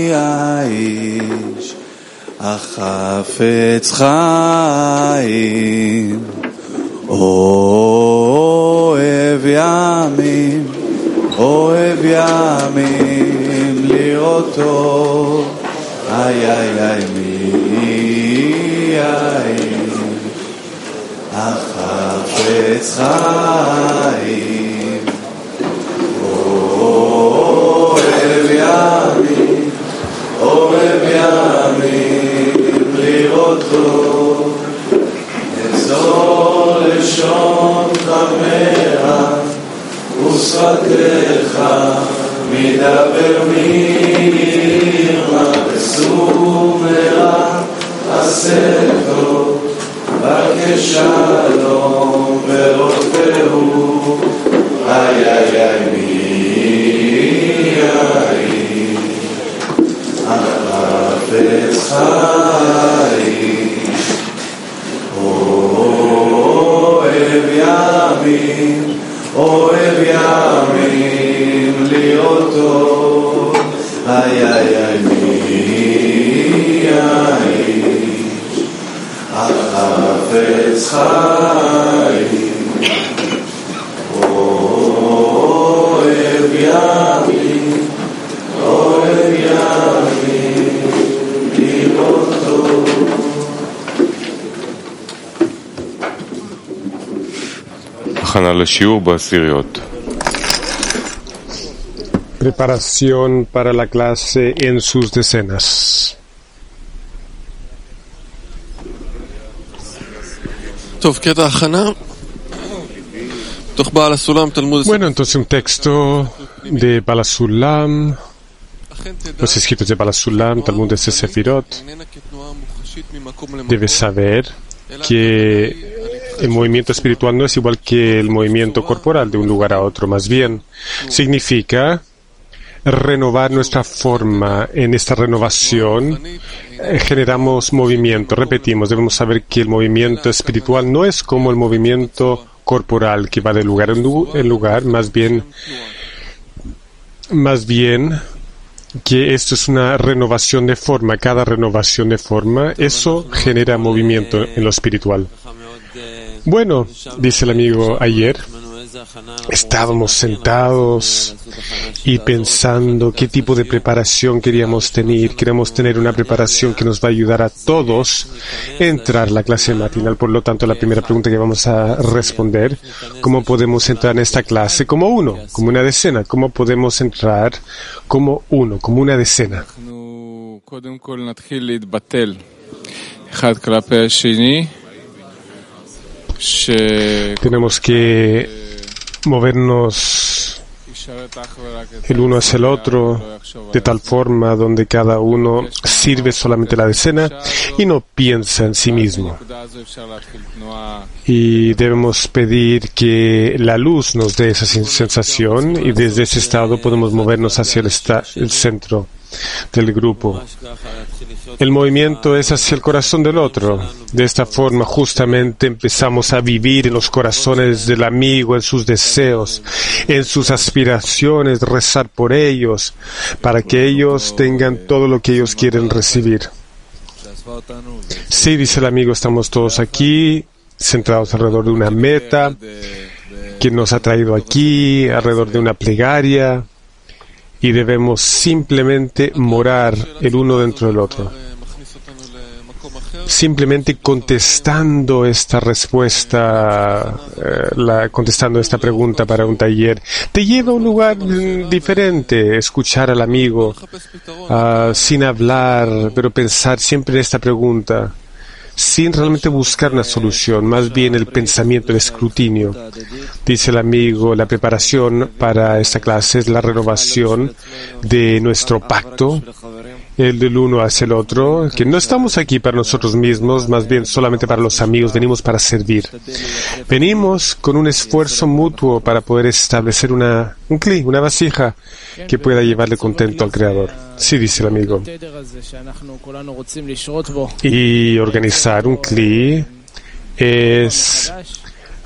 האיש החפץ חיים אוהב ימים לראותו איי איי איי מי האיש החפץ חיים אוהב ימים לראותו אצור לשון חמרה ושפתיך מדבר מרמה וסומרה עשה טוב וכשלום ורודפהו איי איי איי מי האיש החפץ חיים אוהב ימים לראותו איי איי איי מי האיש החפץ חיים אוהב ימים לראותו. הכנה לשיעור בעשיריות. Preparación para la clase en sus decenas. Bueno, entonces un texto de Baal HaSulam, los escritos de Baal HaSulam, Talmud de Sefirot. Debes saber que el movimiento espiritual no es igual que el movimiento corporal de un lugar a otro, más bien significa renovar nuestra forma. En esta renovación generamos movimiento. Repetimos, debemos saber que el movimiento espiritual no es como el movimiento corporal que va de lugar en lugar, más bien que esto es una renovación de forma. Cada renovación de forma, eso genera movimiento en lo espiritual. Bueno, dice el amigo, ayer estábamos sentados y pensando qué tipo de preparación queríamos tener. Queremos tener una preparación que nos va a ayudar a todos a entrar a la clase matinal. Por lo tanto, la primera pregunta que vamos a responder, ¿cómo podemos entrar en esta clase como uno, como una decena? ¿Cómo podemos entrar como uno, como una decena? Tenemos que movernos el uno hacia el otro de tal forma donde cada uno sirve solamente la decena y no piensa en sí mismo. Y debemos pedir que la luz nos dé esa sensación y desde ese estado podemos movernos hacia el centro del grupo. El movimiento es hacia el corazón del otro. De esta forma justamente empezamos a vivir en los corazones del amigo, en sus deseos, en sus aspiraciones, rezar por ellos, para que ellos tengan todo lo que ellos quieren recibir. Sí, dice el amigo, estamos todos aquí, centrados alrededor de una meta que nos ha traído aquí, alrededor de una plegaria, y debemos simplemente morar el uno dentro del otro. Simplemente contestando esta respuesta, contestando esta pregunta para un taller, te lleva a un lugar diferente. Escuchar al amigo sin hablar, pero pensar siempre en esta pregunta, sin realmente buscar una solución, más bien el pensamiento, el escrutinio. Dice el amigo, la preparación para esta clase es la renovación de nuestro pacto, el del uno hacia el otro, que no estamos aquí para nosotros mismos, más bien solamente para los amigos, venimos para servir. Venimos con un esfuerzo mutuo para poder establecer un cli, una vasija que pueda llevarle contento al Creador. Sí, dice el amigo. Y organizar un cli es